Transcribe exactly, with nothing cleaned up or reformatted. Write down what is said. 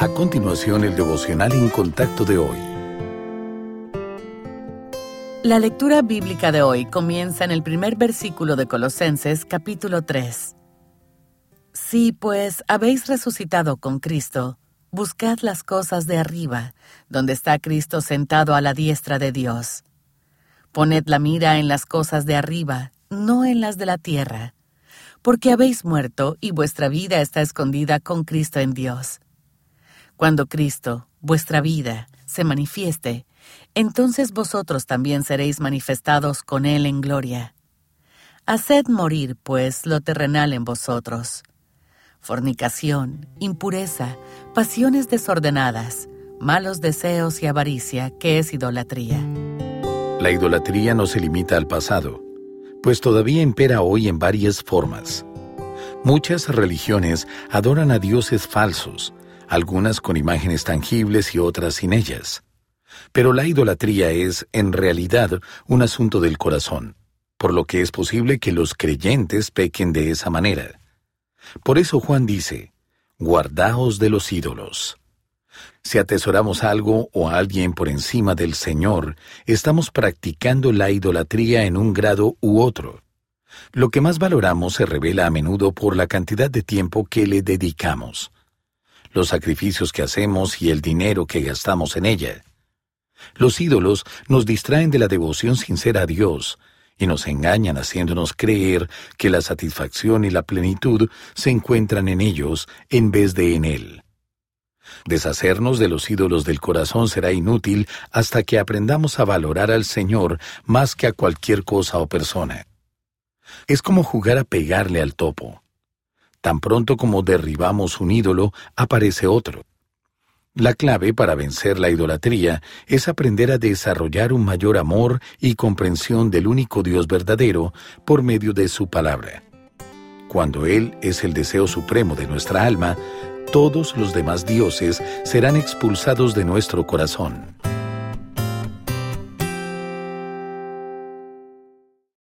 A continuación, el devocional en contacto de hoy. La lectura bíblica de hoy comienza en el primer versículo de Colosenses, capítulo tres. Si, pues, habéis resucitado con Cristo, buscad las cosas de arriba, donde está Cristo sentado a la diestra de Dios. Poned la mira en las cosas de arriba, no en las de la tierra, porque habéis muerto y vuestra vida está escondida con Cristo en Dios. Cuando Cristo, vuestra vida, se manifieste, entonces vosotros también seréis manifestados con Él en gloria. Haced morir, pues, lo terrenal en vosotros: fornicación, impureza, pasiones desordenadas, malos deseos y avaricia, que es idolatría. La idolatría no se limita al pasado, pues todavía impera hoy en varias formas. Muchas religiones adoran a dioses falsos, algunas con imágenes tangibles y otras sin ellas. Pero la idolatría es, en realidad, un asunto del corazón, por lo que es posible que los creyentes pequen de esa manera. Por eso Juan dice: guardaos de los ídolos. Si atesoramos algo o a alguien por encima del Señor, estamos practicando la idolatría en un grado u otro. Lo que más valoramos se revela a menudo por la cantidad de tiempo que le dedicamos, los sacrificios que hacemos y el dinero que gastamos en ella. Los ídolos nos distraen de la devoción sincera a Dios y nos engañan haciéndonos creer que la satisfacción y la plenitud se encuentran en ellos en vez de en Él. Deshacernos de los ídolos del corazón será inútil hasta que aprendamos a valorar al Señor más que a cualquier cosa o persona. Es como jugar a pegarle al topo. Tan pronto como derribamos un ídolo, aparece otro. La clave para vencer la idolatría es aprender a desarrollar un mayor amor y comprensión del único Dios verdadero por medio de su palabra. Cuando Él es el deseo supremo de nuestra alma, todos los demás dioses serán expulsados de nuestro corazón.